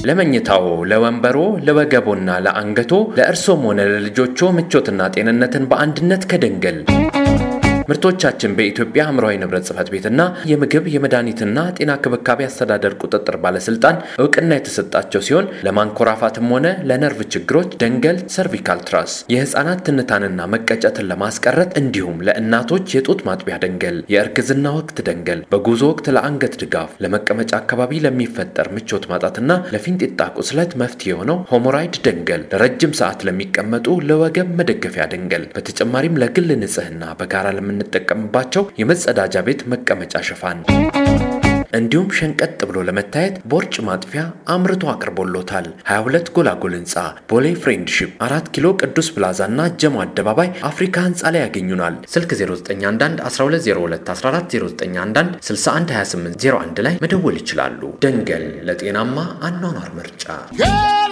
ለመኝታው ለወንበሮ ለወገቦና ለአንገቶ ለእርሶም ሆነ ለልጆቹ ምቾትና ጤንነትን በአንድነት ከደንገል ምርቶቻችን በኢትዮጵያ አምራዊ ንብረት ጽፈት ቤትና የምግብ የመድኃኒትና ጤና ክብካቤ አስተዳደር ቁጥጥር ባለስልጣን እውቅና የተሰጣቸው ሲሆን ለማንኮራፋትም ሆነ ለነርቭ ችግሮች ደንገል ሰርቪካል ትራስ የህፃናት ትንታንና መቀጨትን ለማስቀረት እንዲሁም ለእናቶች የጡት ማጥቢያ ደንገል የእርግዝና ወቅት ደንገል በጉዞ ወቅት ለአንገት ድጋፍ ለመቀመጫ አካባቢ ለሚፈጠር ምቾት ማጣትና ለፊንጢጣ ቁስለት መፍትሄ የሆነው ሆሞራይድ ደንገል ለረጅም ሰዓት ለሚቀመጡ ለወገብ መደገፊያ ደንገል በተጨማሪም ለግል ንጽህና በጋራ እንጠቀምባቸው የመጸዳጃ ቤት መቀመጫ ሽፋን እንዲሁም ሸንቀጥ ብሎ ለመታየት ቦርጭ ማጥፊያ አምርቶ አቅርቦሎታል 22 ጎላጎል ህንጻ ቦሌ ፍሬንድሺፕ 4 ኪሎ ቅዱስ ፕላዛና ጀሞ አደባባይ አፍሪካ ህንጻ ላይ ያገኙናል ስልክ 0911 1202 14 0911 612801 ላይ መደወል ይችላሉ ደንገል ለጤናማ አኗኗር ምርጫ